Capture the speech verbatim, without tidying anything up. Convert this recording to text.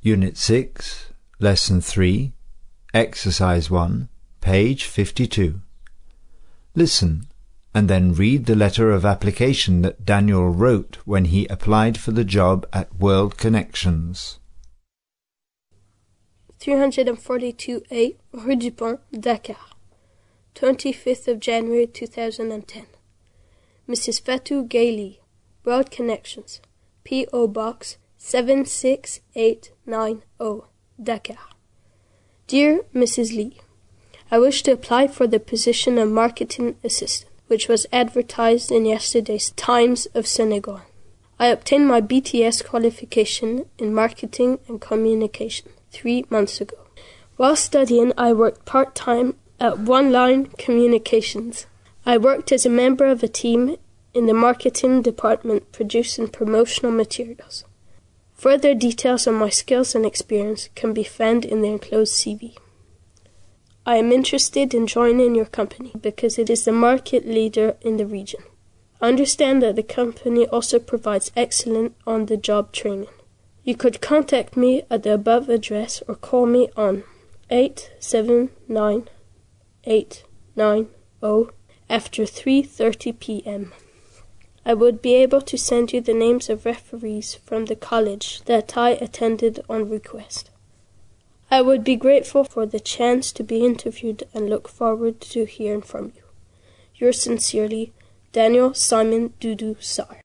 Unit six, Lesson three, Exercise one, page fifty-two. Listen, and then read the letter of application that Daniel wrote when he applied for the job at World Connections. three forty-two A, Rue du Pont, Dakar. twenty-fifth of January two thousand ten. Missus Fatou Gailey, World Connections, P O Box seven six eight nine zero, Dakar. Dear Missus Lee, I wish to apply for the position of Marketing Assistant, which was advertised in yesterday's Times of Senegal. I obtained my B T S qualification in Marketing and Communication three months ago. While studying, I worked part-time at One Line Communications. I worked as a member of a team in the marketing department producing promotional materials. Further details on my skills and experience can be found in the enclosed C V. I am interested in joining your company because it is the market leader in the region. I understand that the company also provides excellent on-the-job training. You could contact me at the above address or call me on eight seven nine eight nine zero after three thirty p.m. I would be able to send you the names of referees from the college that I attended on request. I would be grateful for the chance to be interviewed and look forward to hearing from you. Yours sincerely, Daniel Simon Doudou Sarr.